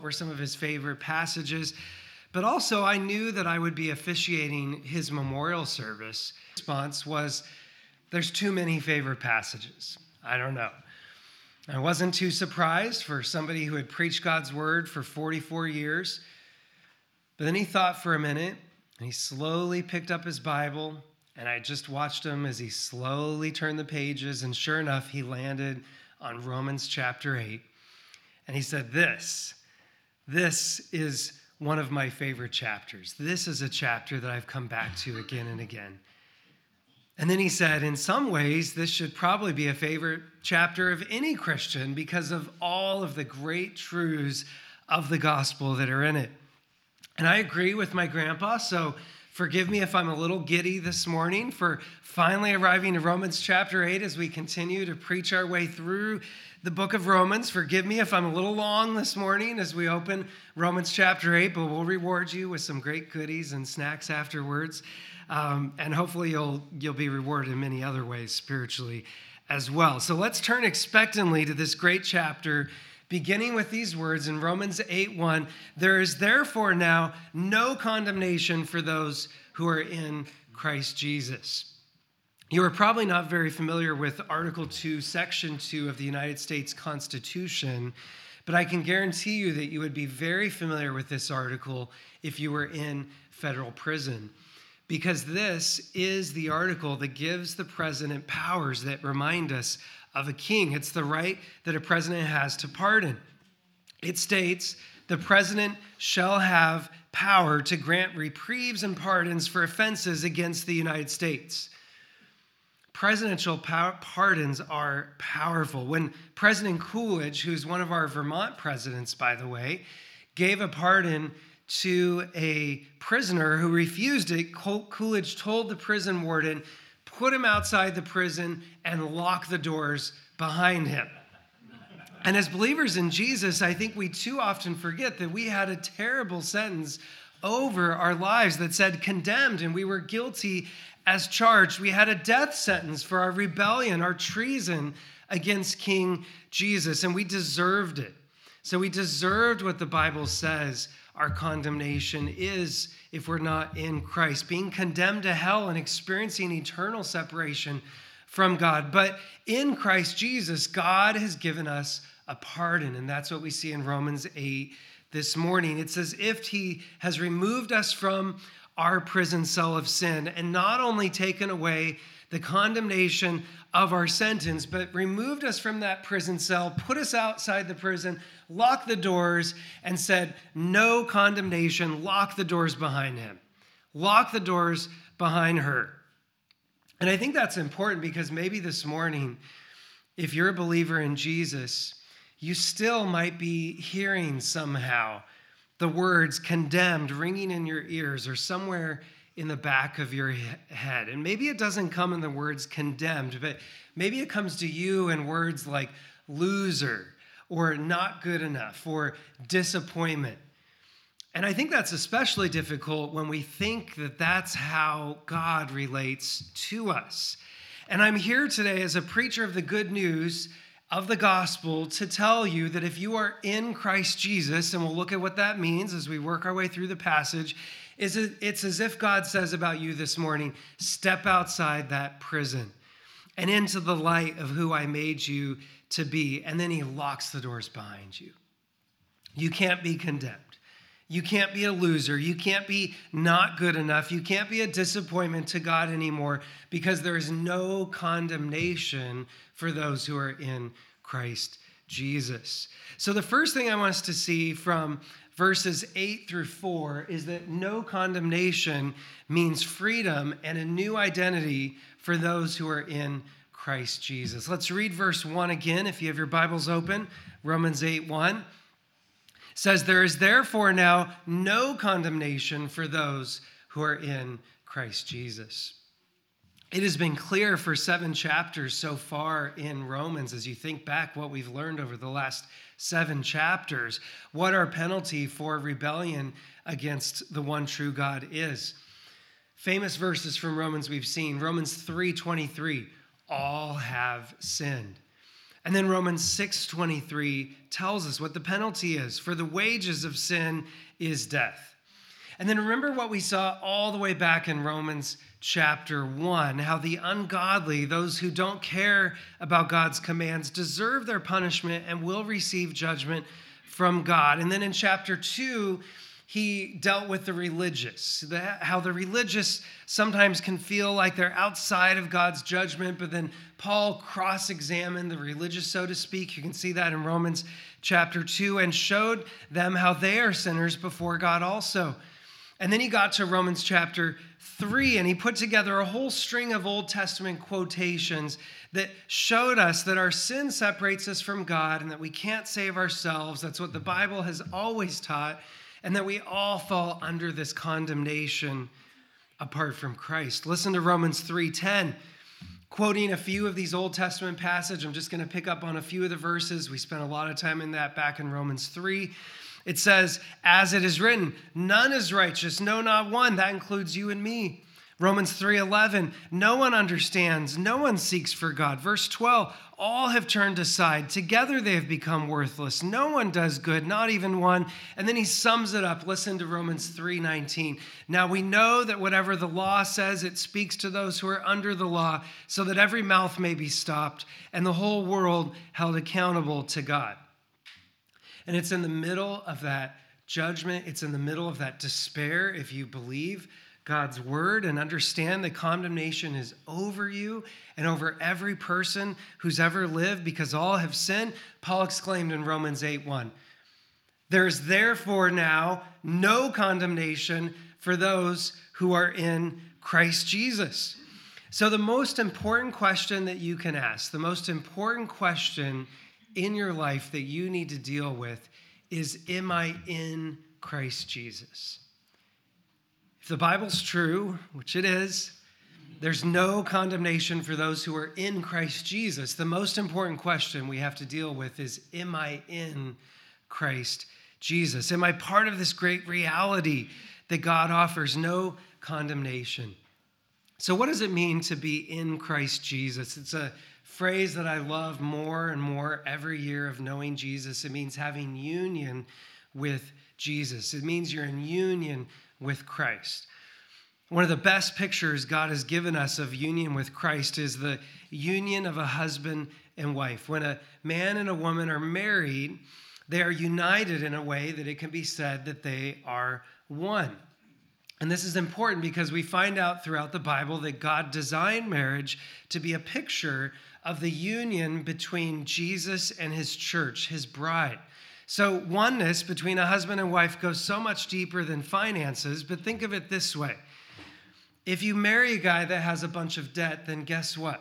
were some of his favorite passages, but also I knew that I would be officiating his memorial service. The response was, there's too many favorite passages. I don't know. I wasn't too surprised for somebody who had preached God's word for 44 years. But then he thought for a minute, and he slowly picked up his Bible, and I just watched him as he slowly turned the pages, and sure enough, he landed on Romans chapter 8. And he said, This is one of my favorite chapters. This is a chapter that I've come back to again and again. And then he said, in some ways, this should probably be a favorite chapter of any Christian because of all of the great truths of the gospel that are in it. And I agree with my grandpa, so forgive me if I'm a little giddy this morning for finally arriving to Romans chapter 8 as we continue to preach our way through the book of Romans. Forgive me if I'm a little long this morning as we open Romans chapter 8, but we'll reward you with some great goodies and snacks afterwards. And hopefully you'll be rewarded in many other ways spiritually as well. So let's turn expectantly to this great chapter, beginning with these words in Romans 8:1. There is therefore now no condemnation for those who are in Christ Jesus. You are probably not very familiar with Article 2, Section 2 of the United States Constitution, but I can guarantee you that you would be very familiar with this article if you were in federal prison, because this is the article that gives the president powers that remind us of a king. It's the right that a president has to pardon. It states, the president shall have power to grant reprieves and pardons for offenses against the United States. Presidential pardons are powerful. When President Coolidge, who's one of our Vermont presidents, by the way, gave a pardon to a prisoner who refused it, Coolidge told the prison warden, put him outside the prison and lock the doors behind him. And as believers in Jesus, I think we too often forget that we had a terrible sentence over our lives that said condemned, and we were guilty as charged. We had a death sentence for our rebellion, our treason against King Jesus, and we deserved it. So we deserved what the Bible says our condemnation is if we're not in Christ, being condemned to hell and experiencing eternal separation from God. But in Christ Jesus, God has given us a pardon, and that's what we see in Romans 8 this morning. It's as if he has removed us from our prison cell of sin and not only taken away the condemnation of our sentence, but removed us from that prison cell, put us outside the prison, locked the doors, and said, no condemnation, lock the doors behind him. Lock the doors behind her. And I think that's important because maybe this morning, if you're a believer in Jesus, you still might be hearing somehow the words condemned ringing in your ears or somewhere in the back of your head. And maybe it doesn't come in the words condemned, but maybe it comes to you in words like loser or not good enough or disappointment. And I think that's especially difficult when we think that that's how God relates to us. And I'm here today as a preacher of the good news of the gospel to tell you that if you are in Christ Jesus, and we'll look at what that means as we work our way through the passage, it's as if God says about you this morning, step outside that prison and into the light of who I made you to be. And then he locks the doors behind you. You can't be condemned. You can't be a loser. You can't be not good enough. You can't be a disappointment to God anymore because there is no condemnation for those who are in Christ Jesus. So the first thing I want us to see from verses 8 through 4 is that no condemnation means freedom and a new identity for those who are in Christ Jesus. Let's read verse 1 again if you have your Bibles open. Romans 8:1 says, there is therefore now no condemnation for those who are in Christ Jesus. It has been clear for 7 chapters so far in Romans, as you think back what we've learned over the last 7 chapters, what our penalty for rebellion against the one true God is. Famous verses from Romans we've seen. Romans 3:23, all have sinned. And then Romans 6:23 tells us what the penalty is. For the wages of sin is death. And then remember what we saw all the way back in Romans chapter 1, how the ungodly, those who don't care about God's commands, deserve their punishment and will receive judgment from God. And then in chapter 2, he dealt with the religious, how the religious sometimes can feel like they're outside of God's judgment, but then Paul cross-examined the religious, so to speak. You can see that in Romans chapter 2, and showed them how they are sinners before God also. And then he got to Romans chapter 3, and he put together a whole string of Old Testament quotations that showed us that our sin separates us from God and that we can't save ourselves. That's what the Bible has always taught, and that we all fall under this condemnation apart from Christ. Listen to Romans 3:10, quoting a few of these Old Testament passages. I'm just going to pick up on a few of the verses. We spent a lot of time in that back in Romans 3. It says, as it is written, none is righteous, no, not one. That includes you and me. Romans 3:11, no one understands, no one seeks for God. Verse 12, all have turned aside. Together they have become worthless. No one does good, not even one. And then he sums it up. Listen to Romans 3:19. Now we know that whatever the law says, it speaks to those who are under the law, so that every mouth may be stopped and the whole world held accountable to God. And it's in the middle of that judgment. It's in the middle of that despair. If you believe God's word and understand that condemnation is over you and over every person who's ever lived because all have sinned, Paul exclaimed in Romans 8:1, there is therefore now no condemnation for those who are in Christ Jesus. So the most important question that you can ask, the most important question in your life that you need to deal with is, am I in Christ Jesus? If the Bible's true, which it is, there's no condemnation for those who are in Christ Jesus. The most important question we have to deal with is, am I in Christ Jesus? Am I part of this great reality that God offers no condemnation? So what does it mean to be in Christ Jesus? It's a phrase that I love more and more every year of knowing Jesus. It means having union with Jesus. It means you're in union with Christ. One of the best pictures God has given us of union with Christ is the union of a husband and wife. When a man and a woman are married, they are united in a way that it can be said that they are one. And this is important because we find out throughout the Bible that God designed marriage to be a picture of the union between Jesus and his church, his bride. So oneness between a husband and wife goes so much deeper than finances, but think of it this way. If you marry a guy that has a bunch of debt, then guess what?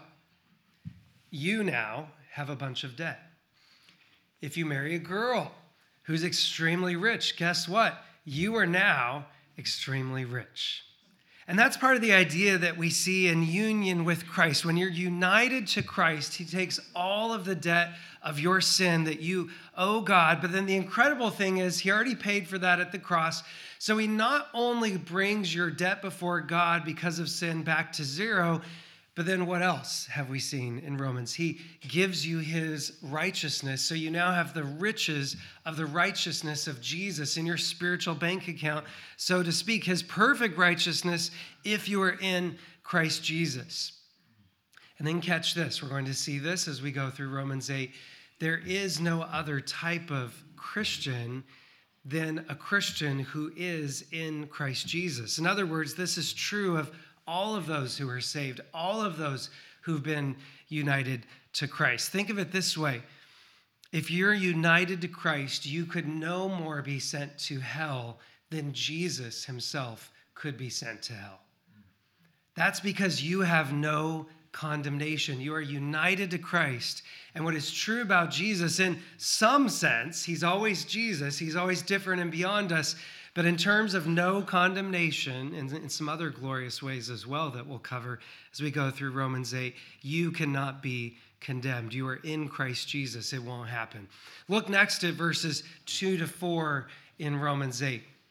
You now have a bunch of debt. If you marry a girl who's extremely rich, guess what? You are now extremely rich. And that's part of the idea that we see in union with Christ. When you're united to Christ, he takes all of the debt of your sin that you owe God. But then the incredible thing is he already paid for that at the cross. So he not only brings your debt before God because of sin back to zero, but then what else have we seen in Romans? He gives you his righteousness. So you now have the riches of the righteousness of Jesus in your spiritual bank account, so to speak, his perfect righteousness if you are in Christ Jesus. And then catch this. We're going to see this as we go through Romans 8. There is no other type of Christian than a Christian who is in Christ Jesus. In other words, this is true of all of those who are saved, all of those who've been united to Christ. Think of it this way. If you're united to Christ, you could no more be sent to hell than Jesus himself could be sent to hell. That's because you have no condemnation. You are united to Christ. And what is true about Jesus, in some sense, he's always Jesus, he's always different and beyond us. But in terms of no condemnation, and in some other glorious ways as well that we'll cover as we go through Romans 8, you cannot be condemned. You are in Christ Jesus. It won't happen. Look next at verses 2 to 4 in Romans 8.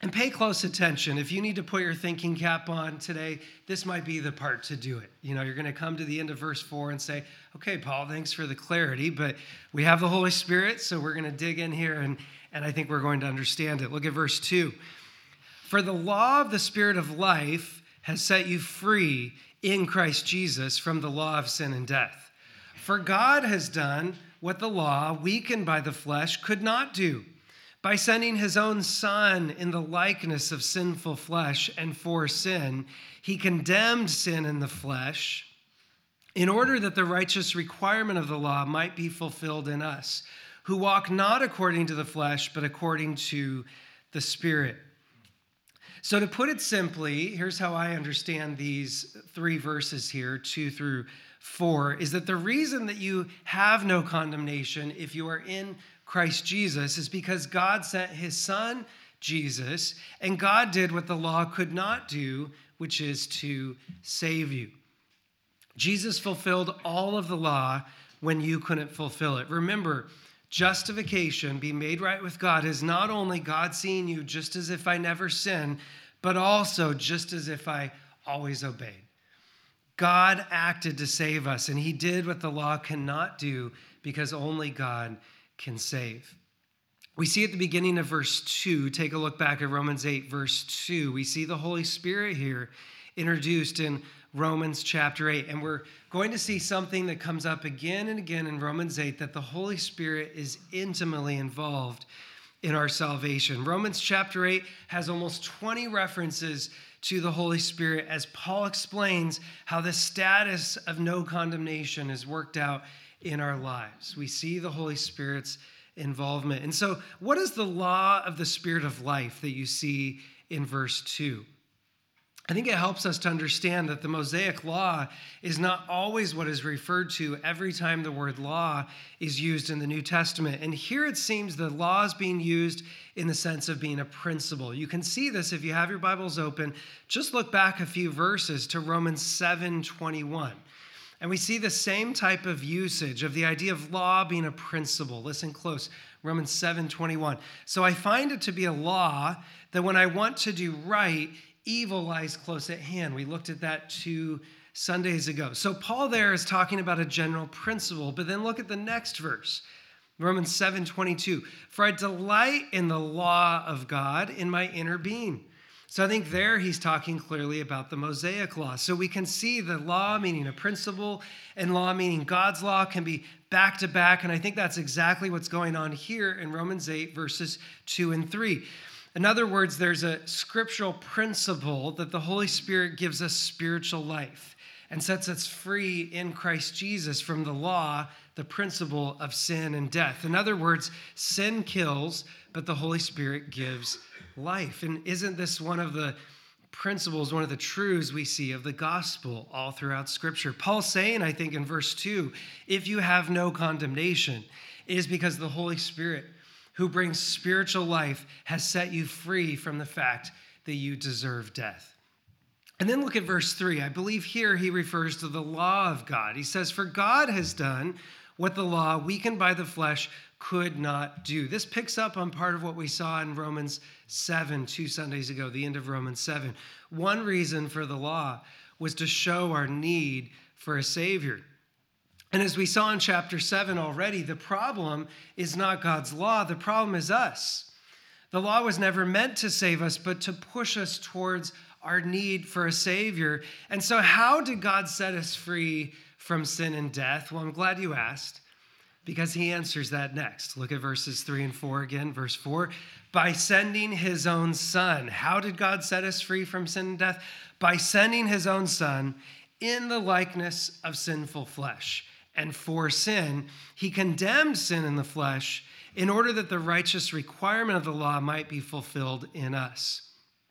And pay close attention. If you need to put your thinking cap on today, this might be the part to do it. You're going to come to the end of verse 4 and say, okay, Paul, thanks for the clarity, but we have the Holy Spirit, so we're going to dig in here, and I think we're going to understand it. Look at verse 2. For the law of the Spirit of life has set you free in Christ Jesus from the law of sin and death. For God has done what the law, weakened by the flesh, could not do. By sending his own Son in the likeness of sinful flesh and for sin, he condemned sin in the flesh in order that the righteous requirement of the law might be fulfilled in us, who walk not according to the flesh, but according to the Spirit. So to put it simply, here's how I understand these 3 verses here, 2 through 4, is that the reason that you have no condemnation if you are in Christ Jesus is because God sent his Son, Jesus, and God did what the law could not do, which is to save you. Jesus fulfilled all of the law when you couldn't fulfill it. Remember, justification, being made right with God, is not only God seeing you just as if I never sinned, but also just as if I always obeyed. God acted to save us, and he did what the law cannot do because only God can save. We see at the beginning of verse 2, take a look back at Romans 8, verse 2. We see the Holy Spirit here introduced in Romans chapter 8. And we're going to see something that comes up again and again in Romans 8, that the Holy Spirit is intimately involved in our salvation. Romans chapter 8 has almost 20 references to the Holy Spirit as Paul explains how the status of no condemnation is worked out in our lives. We see the Holy Spirit's involvement. And so, what is the law of the Spirit of life that you see in verse 2? I think it helps us to understand that the Mosaic law is not always what is referred to every time the word law is used in the New Testament. And here it seems the law is being used in the sense of being a principle. You can see this if you have your Bibles open. Just look back a few verses to Romans 7:21. And we see the same type of usage of the idea of law being a principle. Listen close, Romans 7:21. So I find it to be a law that when I want to do right, evil lies close at hand. We looked at that 2 Sundays ago. So Paul there is talking about a general principle, but then look at the next verse, Romans 7:22. For I delight in the law of God in my inner being. So I think there he's talking clearly about the Mosaic law. So we can see the law meaning a principle and law meaning God's law can be back to back. And I think that's exactly what's going on here in Romans 8 verses 2 and 3. In other words, there's a scriptural principle that the Holy Spirit gives us spiritual life and sets us free in Christ Jesus from the law, the principle of sin and death. In other words, sin kills, but the Holy Spirit gives life. And isn't this one of the principles, one of the truths we see of the gospel all throughout Scripture? Paul's saying, I think in verse 2, if you have no condemnation, it is because the Holy Spirit, who brings spiritual life, has set you free from the fact that you deserve death. And then look at verse 3. I believe here he refers to the law of God. He says, for God has done what the law, weakened by the flesh, could not do. This picks up on part of what we saw in Romans 7, 2 Sundays ago, the end of Romans 7. One reason for the law was to show our need for a Savior. And as we saw in chapter 7 already, the problem is not God's law. The problem is us. The law was never meant to save us, but to push us towards our need for a Savior. And so how did God set us free from sin and death? Well, I'm glad you asked, because he answers that next. Look at verses 3 and 4 again. Verse 4, by sending his own Son. How did God set us free from sin and death? By sending his own Son in the likeness of sinful flesh. And for sin, he condemned sin in the flesh in order that the righteous requirement of the law might be fulfilled in us.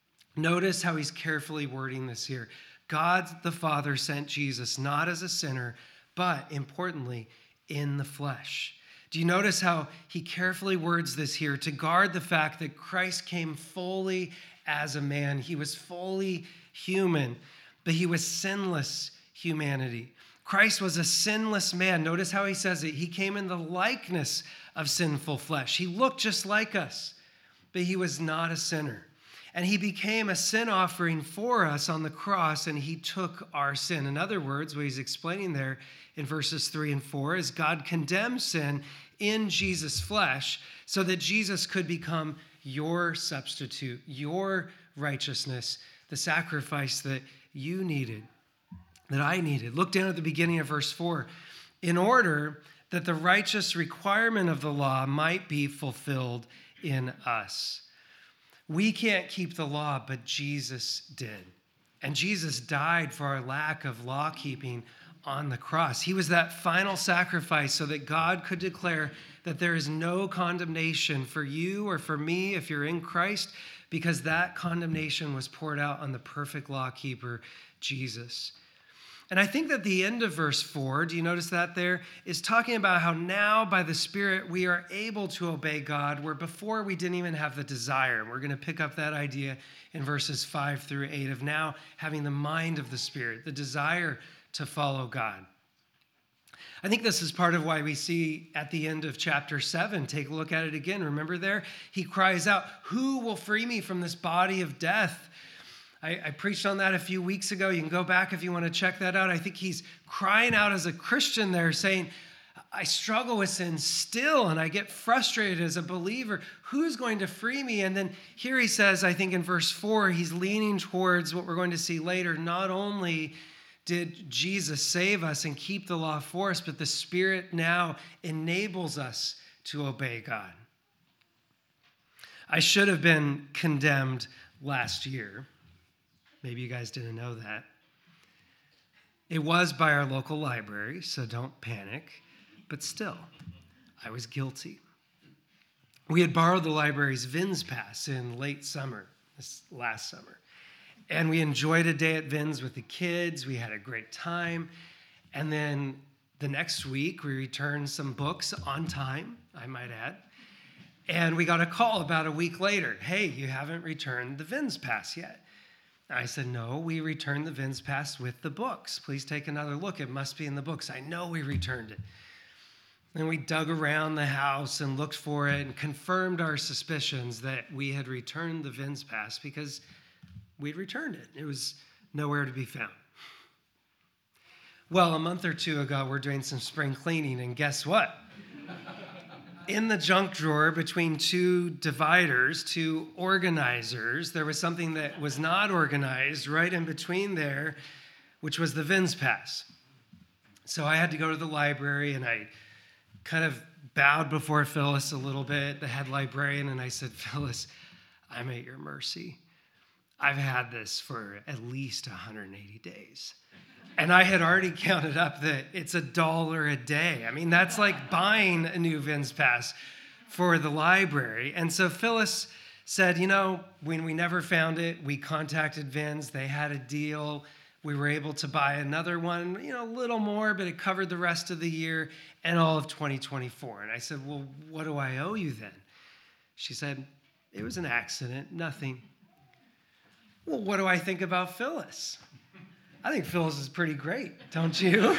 Notice how he's carefully wording this here. God the Father sent Jesus not as a sinner, but importantly, in the flesh. Do you notice how he carefully words this here to guard the fact that Christ came fully as a man? He was fully human, but he was sinless humanity. Christ was a sinless man. Notice how he says it. He came in the likeness of sinful flesh. He looked just like us, but he was not a sinner. And he became a sin offering for us on the cross, and he took our sin. In other words, what he's explaining there in verses 3 and 4 is God condemned sin in Jesus' flesh so that Jesus could become your substitute, your righteousness, the sacrifice that you needed, that I needed. Look down at the beginning of verse 4. In order that the righteous requirement of the law might be fulfilled in us. We can't keep the law, but Jesus did. And Jesus died for our lack of law keeping on the cross. He was that final sacrifice so that God could declare that there is no condemnation for you or for me if you're in Christ, because that condemnation was poured out on the perfect law keeper, Jesus. And I think that the end of verse 4, do you notice that there, is talking about how now by the Spirit we are able to obey God, where before we didn't even have the desire. And we're going to pick up that idea in verses 5 through 8 of now having the mind of the Spirit, the desire to follow God. I think this is part of why we see at the end of chapter 7, take a look at it again. Remember there? He cries out, "Who will free me from this body of death?" I preached on that a few weeks ago. You can go back if you want to check that out. I think he's crying out as a Christian there saying, I struggle with sin still, and I get frustrated as a believer. Who's going to free me? And then here he says, I think in verse 4, he's leaning towards what we're going to see later. Not only did Jesus save us and keep the law for us, but the Spirit now enables us to obey God. I should have been condemned last year. Maybe you guys didn't know that. It was by our local library, so don't panic. But still, I was guilty. We had borrowed the library's Vins Pass in late summer, this last summer. And we enjoyed a day at Vins with the kids. We had a great time. And then the next week, we returned some books on time, I might add. And we got a call about a week later. Hey, you haven't returned the Vins Pass yet. I said, no, we returned the Vins Pass with the books. Please take another look. It must be in the books. I know we returned it. Then we dug around the house and looked for it and confirmed our suspicions that we had returned the Vins Pass because we'd returned it. It was nowhere to be found. Well, a month or two ago, we're doing some spring cleaning, and guess what? In the junk drawer between two dividers, two organizers, there was something that was not organized right in between there, which was the Vins Pass. So I had to go to the library, and I kind of bowed before Phyllis a little bit, the head librarian, and I said, Phyllis, I'm at your mercy. I've had this for at least 180 days. And I had already counted up that it's $1 a day. I mean, that's like buying a new Vins Pass for the library. And so Phyllis said, when we never found it, we contacted Vins. They had a deal. We were able to buy another one, a little more, but it covered the rest of the year and all of 2024. And I said, well, what do I owe you then? She said, it was an accident, nothing. Well, what do I think about Phyllis? I think Phyllis is pretty great, don't you?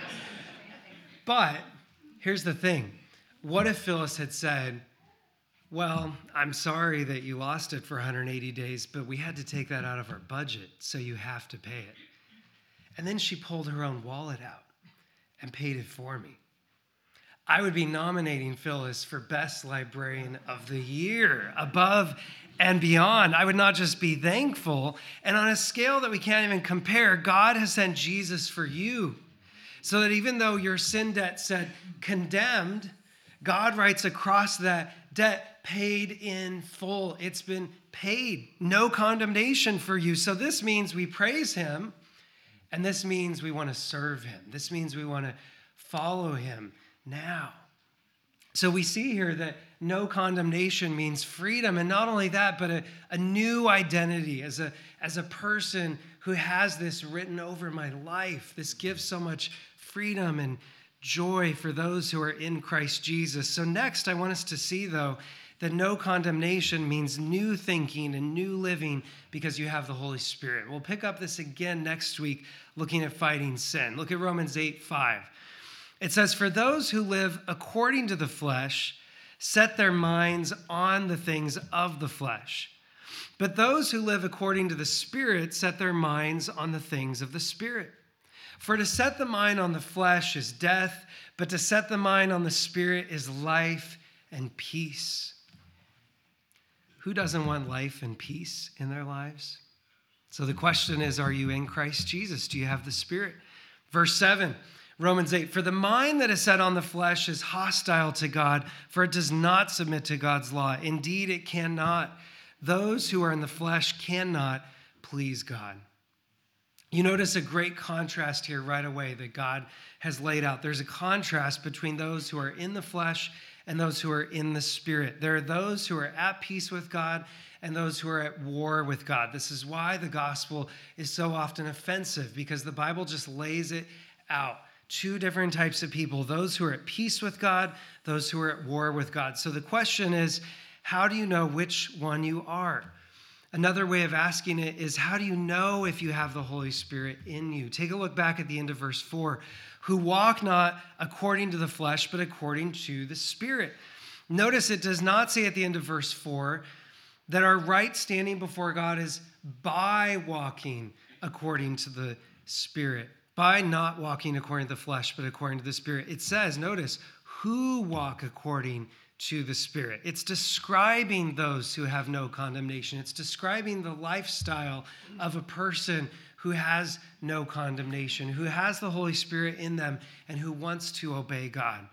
But here's the thing. What if Phyllis had said, well, I'm sorry that you lost it for 180 days, but we had to take that out of our budget, so you have to pay it. And then she pulled her own wallet out and paid it for me. I would be nominating Phyllis for Best Librarian of the Year, above and beyond. I would not just be thankful, and on a scale that we can't even compare, God has sent Jesus for you, so that even though your sin debt said condemned, God writes across that debt paid in full. It's been paid. No condemnation for you. So this means we praise him, and this means we want to serve him. This means we want to follow him now. So we see here that no condemnation means freedom. And not only that, but a new identity as a person who has this written over my life. This gives so much freedom and joy for those who are in Christ Jesus. So next, I want us to see, though, that no condemnation means new thinking and new living because you have the Holy Spirit. We'll pick up this again next week, looking at fighting sin. Look at Romans 8:5. It says, for those who live according to the flesh set their minds on the things of the flesh. But those who live according to the Spirit set their minds on the things of the Spirit. For to set the mind on the flesh is death, but to set the mind on the Spirit is life and peace. Who doesn't want life and peace in their lives? So the question is, are you in Christ Jesus? Do you have the Spirit? Verse 7, Romans 8, for the mind that is set on the flesh is hostile to God, for it does not submit to God's law. Indeed, it cannot. Those who are in the flesh cannot please God. You notice a great contrast here right away that God has laid out. There's a contrast between those who are in the flesh and those who are in the Spirit. There are those who are at peace with God and those who are at war with God. This is why the gospel is so often offensive, because the Bible just lays it out. Two different types of people, those who are at peace with God, those who are at war with God. So the question is, how do you know which one you are? Another way of asking it is, how do you know if you have the Holy Spirit in you? Take a look back at the end of verse 4. Who walk not according to the flesh, but according to the Spirit. Notice it does not say at the end of verse 4 that our right standing before God is by walking according to the Spirit, by not walking according to the flesh, but according to the Spirit. It says, notice, who walk according to the Spirit. It's describing those who have no condemnation. It's describing the lifestyle of a person who has no condemnation, who has the Holy Spirit in them, and who wants to obey God.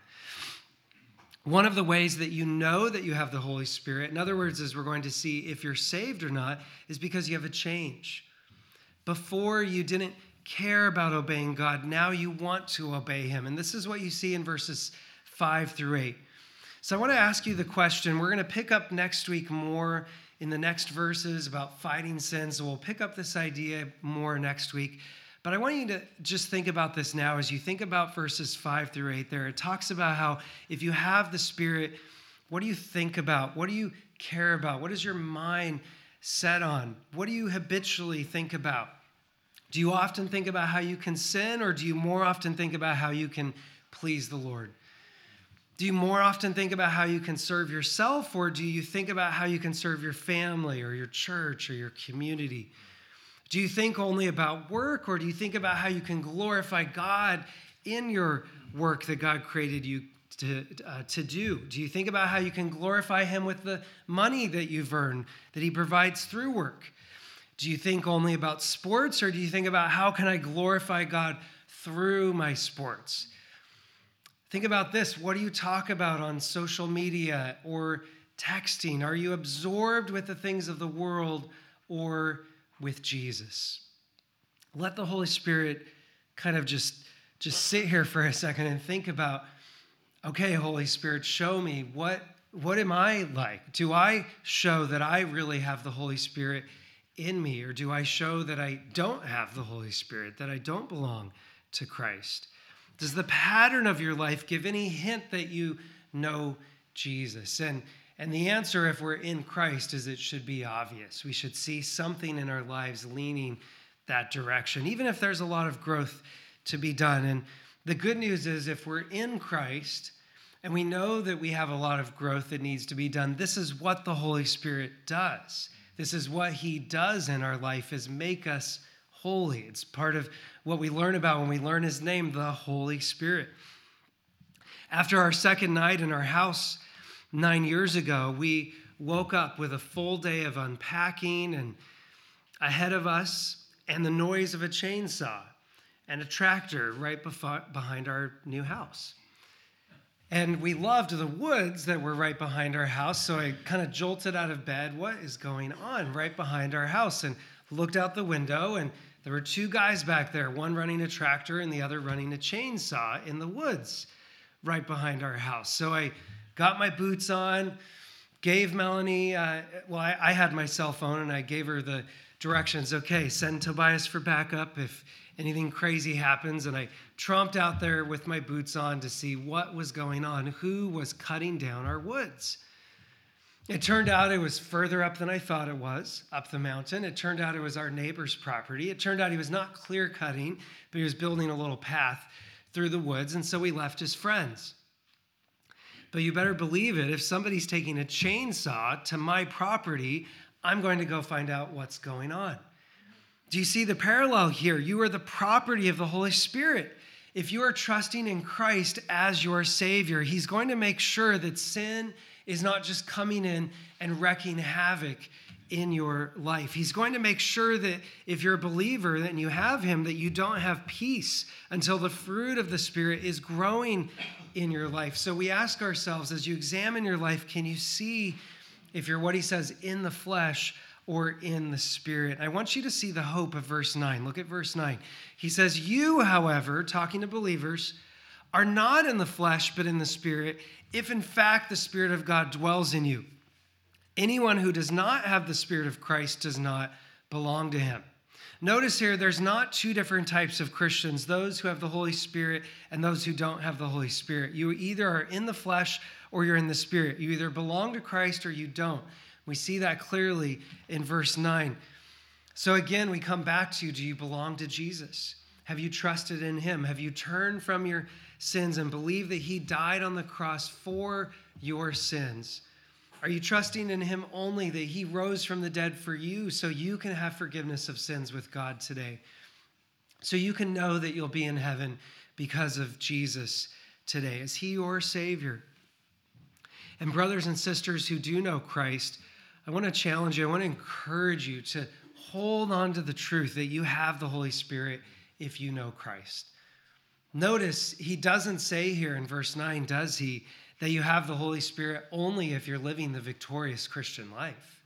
One of the ways that you know that you have the Holy Spirit, in other words, as we're going to see if you're saved or not, is because you have a change. Before, you didn't care about obeying God. Now you want to obey him. And this is what you see in verses 5 through 8. So I want to ask you the question. We're going to pick up next week more in the next verses about fighting sin. So we'll pick up this idea more next week. But I want you to just think about this now as you think about verses 5 through 8 there. It talks about how if you have the Spirit, what do you think about? What do you care about? What is your mind set on? What do you habitually think about? Do you often think about how you can sin, or do you more often think about how you can please the Lord? Do you more often think about how you can serve yourself, or do you think about how you can serve your family or your church or your community? Do you think only about work, or do you think about how you can glorify God in your work that God created you to do? Do you think about how you can glorify him with the money that you've earned, that he provides through work? Do you think only about sports, or do you think about how can I glorify God through my sports? Think about this. What do you talk about on social media or texting? Are you absorbed with the things of the world or with Jesus? Let the Holy Spirit kind of just sit here for a second and think about, okay, Holy Spirit, show me what am I like? Do I show that I really have the Holy Spirit in me, or do I show that I don't have the Holy Spirit, that I don't belong to Christ? Does the pattern of your life give any hint that you know Jesus? And the answer, if we're in Christ, is it should be obvious. We should see something in our lives leaning that direction, even if there's a lot of growth to be done. And the good news is, if we're in Christ and we know that we have a lot of growth that needs to be done, this is what the Holy Spirit does. This is what he does in our life, is make us holy. It's part of what we learn about when we learn his name, the Holy Spirit. After our second night in our house 9 years ago, we woke up with a full day of unpacking and ahead of us, and the noise of a chainsaw and a tractor right behind our new house. And we loved the woods that were right behind our house, so I kind of jolted out of bed. What is going on right behind our house? And looked out the window, and there were two guys back there, one running a tractor and the other running a chainsaw in the woods right behind our house. So I got my boots on, gave Melanie, I had my cell phone, and I gave her the directions. Okay, send Tobias for backup if anything crazy happens. And I tromped out there with my boots on to see what was going on, who was cutting down our woods. It turned out it was further up than I thought it was, up the mountain. It turned out it was our neighbor's property. It turned out he was not clear cutting, but he was building a little path through the woods, and so we left as friends. But you better believe it, if somebody's taking a chainsaw to my property, I'm going to go find out what's going on. Do you see the parallel here? You are the property of the Holy Spirit. If you are trusting in Christ as your Savior, He's going to make sure that sin is not just coming in and wreaking havoc in your life. He's going to make sure that if you're a believer and you have Him, that you don't have peace until the fruit of the Spirit is growing in your life. So we ask ourselves, as you examine your life, can you see if you're what He says in the flesh or in the Spirit? I want you to see the hope of verse 9. Look at verse 9. He says, you, however, talking to believers, are not in the flesh but in the Spirit, if in fact the Spirit of God dwells in you. Anyone who does not have the Spirit of Christ does not belong to Him. Notice here, there's not two different types of Christians, those who have the Holy Spirit and those who don't have the Holy Spirit. You either are in the flesh or you're in the Spirit. You either belong to Christ or you don't. We see that clearly in verse 9. So again, we come back to, do you belong to Jesus? Have you trusted in Him? Have you turned from your sins and believed that He died on the cross for your sins? Are you trusting in Him only that He rose from the dead for you so you can have forgiveness of sins with God today? So you can know that you'll be in heaven because of Jesus today. Is He your Savior? And brothers and sisters who do know Christ, I want to challenge you, I want to encourage you to hold on to the truth that you have the Holy Spirit if you know Christ. Notice He doesn't say here in verse 9, does He, that you have the Holy Spirit only if you're living the victorious Christian life.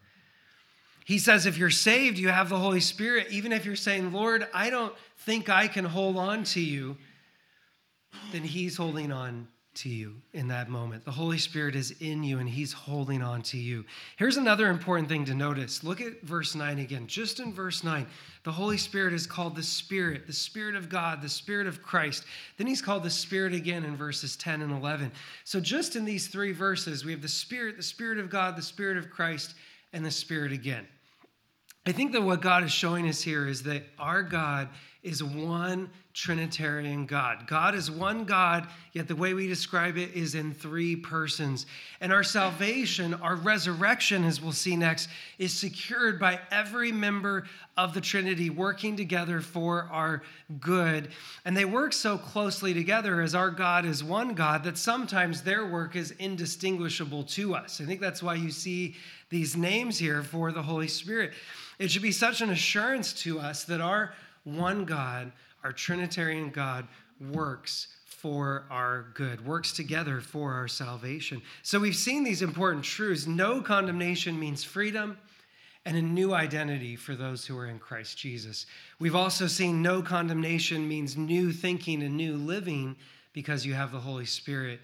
He says if you're saved, you have the Holy Spirit, even if you're saying, Lord, I don't think I can hold on to you, then He's holding on to you in that moment. The Holy Spirit is in you and He's holding on to you. Here's another important thing to notice. Look at verse 9 again. Just in verse 9, the Holy Spirit is called the Spirit of God, the Spirit of Christ. Then He's called the Spirit again in verses 10 and 11. So just in these three verses, we have the Spirit of God, the Spirit of Christ, and the Spirit again. I think that what God is showing us here is that our God is one Trinitarian God. God is one God, yet the way we describe it is in three persons. And our salvation, our resurrection, as we'll see next, is secured by every member of the Trinity working together for our good. And they work so closely together as our God is one God that sometimes their work is indistinguishable to us. I think that's why you see these names here for the Holy Spirit. It should be such an assurance to us that our one God, our Trinitarian God, works for our good, works together for our salvation. So we've seen these important truths. No condemnation means freedom and a new identity for those who are in Christ Jesus. We've also seen no condemnation means new thinking and new living because you have the Holy Spirit.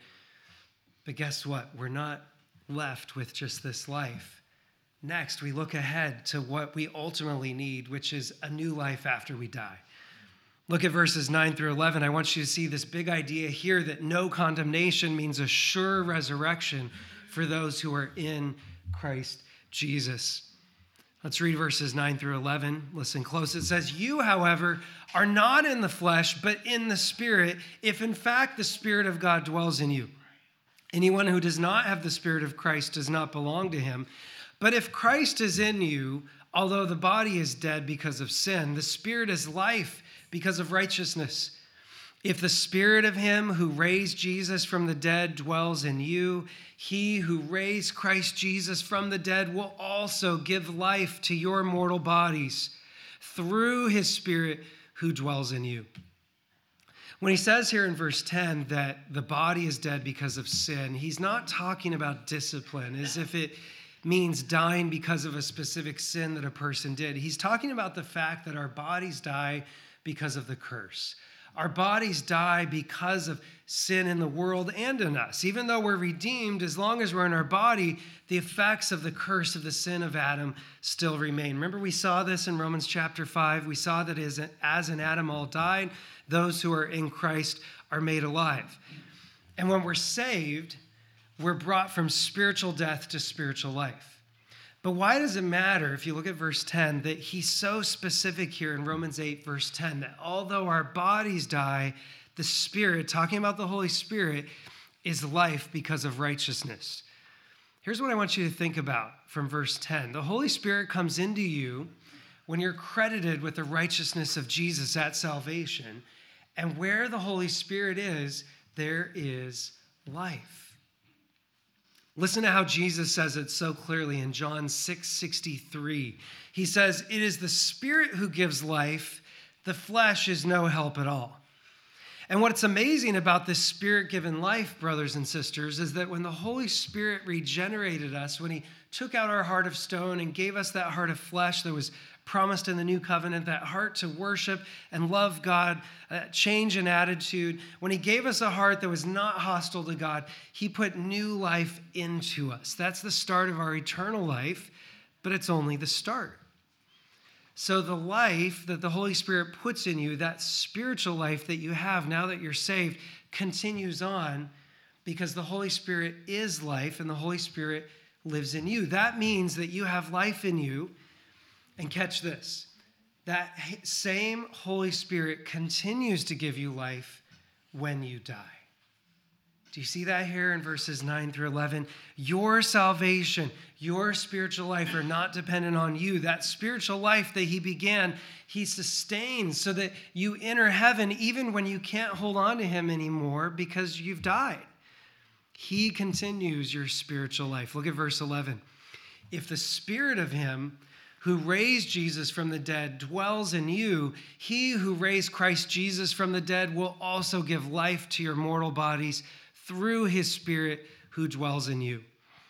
But guess what? We're not left with just this life. Next, we look ahead to what we ultimately need, which is a new life after we die. Look at verses 9 through 11. I want you to see this big idea here that no condemnation means a sure resurrection for those who are in Christ Jesus. Let's read verses 9 through 11. Listen close. It says, you, however, are not in the flesh, but in the Spirit, if in fact the Spirit of God dwells in you. Anyone who does not have the Spirit of Christ does not belong to Him. But if Christ is in you, although the body is dead because of sin, the Spirit is life because of righteousness. If the Spirit of Him who raised Jesus from the dead dwells in you, He who raised Christ Jesus from the dead will also give life to your mortal bodies through His Spirit who dwells in you. When he says here in verse 10 that the body is dead because of sin, he's not talking about discipline as if it means dying because of a specific sin that a person did. He's talking about the fact that our bodies die because of the curse. Our bodies die because of sin in the world and in us. Even though we're redeemed, as long as we're in our body, the effects of the curse of the sin of Adam still remain. Remember, we saw this in Romans chapter 5. We saw that as in Adam all died, those who are in Christ are made alive. And when we're saved, we're brought from spiritual death to spiritual life. But why does it matter, if you look at verse 10, that he's so specific here in Romans 8, verse 10, that although our bodies die, the Spirit, talking about the Holy Spirit, is life because of righteousness. Here's what I want you to think about from verse 10. The Holy Spirit comes into you when you're credited with the righteousness of Jesus at salvation. And where the Holy Spirit is, there is life. Listen to how Jesus says it so clearly in John 6:63. He says, "It is the Spirit who gives life. The flesh is no help at all." And what's amazing about this Spirit-given life, brothers and sisters, is that when the Holy Spirit regenerated us, when he took out our heart of stone and gave us that heart of flesh that was promised in the new covenant, that heart to worship and love God, change in attitude, when he gave us a heart that was not hostile to God, he put new life into us. That's the start of our eternal life, but it's only the start. So the life that the Holy Spirit puts in you, that spiritual life that you have now that you're saved, continues on because the Holy Spirit is life and the Holy Spirit lives in you. That means that you have life in you. And catch this, that same Holy Spirit continues to give you life when you die. Do you see that here in verses 9 through 11? Your salvation, your spiritual life are not dependent on you. That spiritual life that he began, he sustains so that you enter heaven even when you can't hold on to him anymore because you've died. He continues your spiritual life. Look at verse 11. If the Spirit of him who raised Jesus from the dead dwells in you, he who raised Christ Jesus from the dead will also give life to your mortal bodies through his Spirit who dwells in you.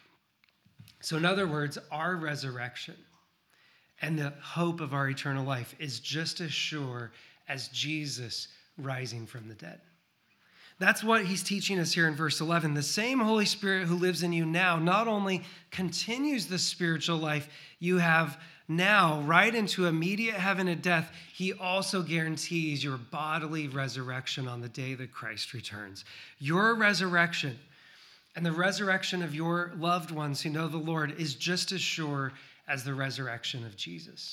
So in other words, our resurrection and the hope of our eternal life is just as sure as Jesus rising from the dead. That's what he's teaching us here in verse 11. The same Holy Spirit who lives in you now not only continues the spiritual life you have now right into immediate heaven and death, he also guarantees your bodily resurrection on the day that Christ returns. Your resurrection and the resurrection of your loved ones who know the Lord is just as sure as the resurrection of Jesus.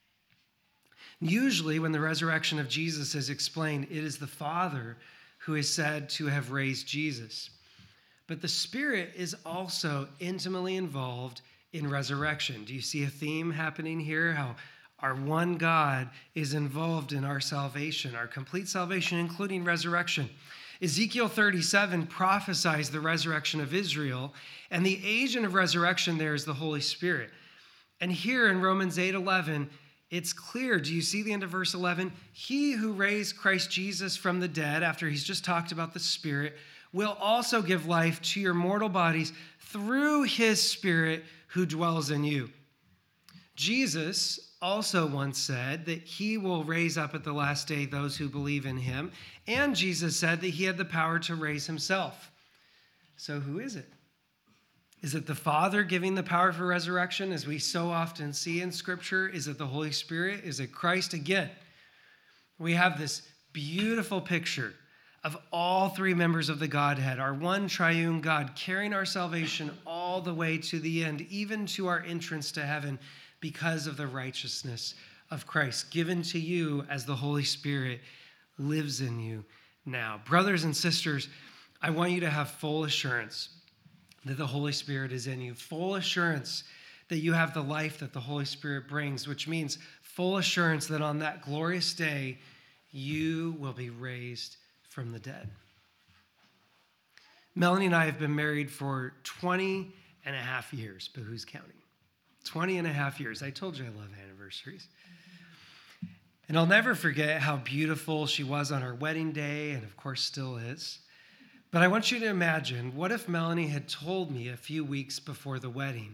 Usually when the resurrection of Jesus is explained, it is the Father who is said to have raised Jesus. But the Spirit is also intimately involved in resurrection. Do you see a theme happening here? How our one God is involved in our salvation, our complete salvation, including resurrection. Ezekiel 37 prophesies the resurrection of Israel, and the agent of resurrection there is the Holy Spirit. And here in Romans 8:11, it's clear. Do you see the end of verse 11? He who raised Christ Jesus from the dead, after he's just talked about the Spirit, will also give life to your mortal bodies through his Spirit who dwells in you. Jesus also once said that he will raise up at the last day those who believe in him. And Jesus said that he had the power to raise himself. So who is it? Is it the Father giving the power for resurrection, as we so often see in Scripture? Is it the Holy Spirit? Is it Christ? Again, we have this beautiful picture of all three members of the Godhead, our one triune God, carrying our salvation all the way to the end, even to our entrance to heaven, because of the righteousness of Christ, given to you as the Holy Spirit lives in you now. Brothers and sisters, I want you to have full assurance that the Holy Spirit is in you, full assurance that you have the life that the Holy Spirit brings, which means full assurance that on that glorious day, you will be raised from the dead. Melanie and I have been married for 20 and a half years, but who's counting? 20 and a half years. I told you I love anniversaries. And I'll never forget how beautiful she was on our wedding day, and of course still is. But I want you to imagine, what if Melanie had told me a few weeks before the wedding,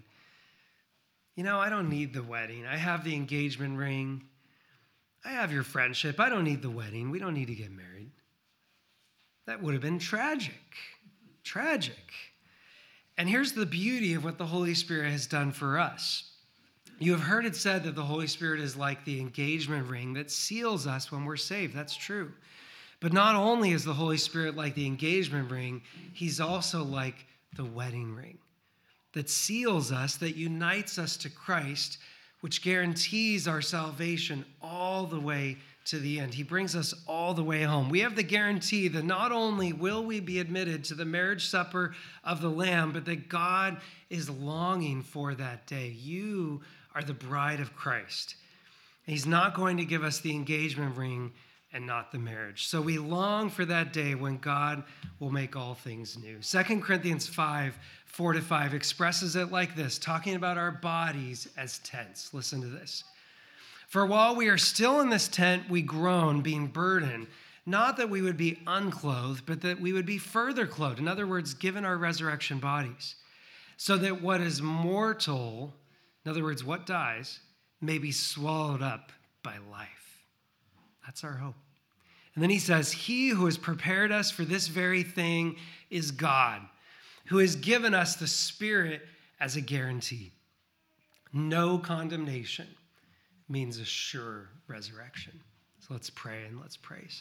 I don't need the wedding. I have the engagement ring. I have your friendship. I don't need the wedding. We don't need to get married. That would have been tragic. Tragic. And here's the beauty of what the Holy Spirit has done for us. You have heard it said that the Holy Spirit is like the engagement ring that seals us when we're saved. That's true. But not only is the Holy Spirit like the engagement ring, he's also like the wedding ring that seals us, that unites us to Christ, which guarantees our salvation all the way to the end. He brings us all the way home. We have the guarantee that not only will we be admitted to the marriage supper of the Lamb, but that God is longing for that day. You are the bride of Christ. He's not going to give us the engagement ring and not the marriage. So we long for that day when God will make all things new. 2 Corinthians 5, 4-5 expresses it like this, talking about our bodies as tents. Listen to this. For while we are still in this tent, we groan, being burdened, not that we would be unclothed, but that we would be further clothed. In other words, given our resurrection bodies, so that what is mortal, in other words, what dies, may be swallowed up by life. That's our hope. And then he says, he who has prepared us for this very thing is God, who has given us the Spirit as a guarantee. No condemnation means a sure resurrection. So let's pray and let's praise.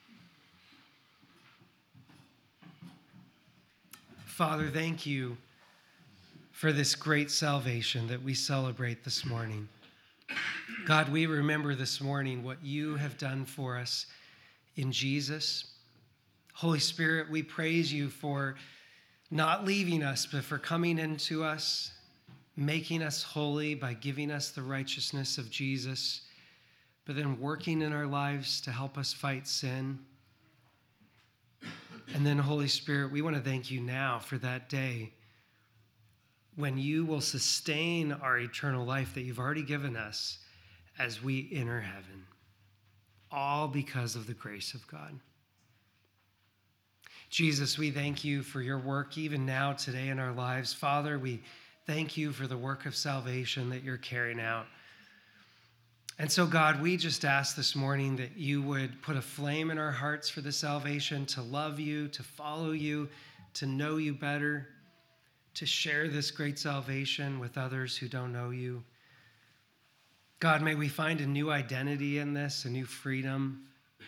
Father, thank you for this great salvation that we celebrate this morning. God, we remember this morning what you have done for us in Jesus. Holy Spirit, we praise you for not leaving us, but for coming into us, making us holy by giving us the righteousness of Jesus, but then working in our lives to help us fight sin. And then, Holy Spirit, we want to thank you now for that day when you will sustain our eternal life that you've already given us as we enter heaven, all because of the grace of God. Jesus, we thank you for your work even now today in our lives. Father, we thank you for the work of salvation that you're carrying out. And so, God, we just ask this morning that you would put a flame in our hearts for the salvation, to love you, to follow you, to know you better, to share this great salvation with others who don't know you. God, may we find a new identity in this, a new freedom.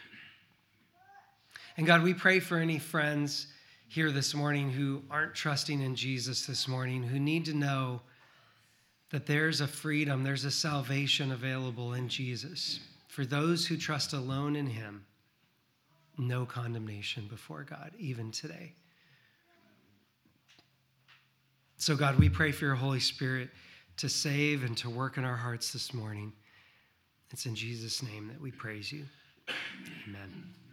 And God, we pray for any friends here this morning who aren't trusting in Jesus this morning, who need to know that there's a freedom, there's a salvation available in Jesus. For those who trust alone in him, no condemnation before God, even today. So God, we pray for your Holy Spirit to save and to work in our hearts this morning. It's in Jesus' name that we praise you. Amen.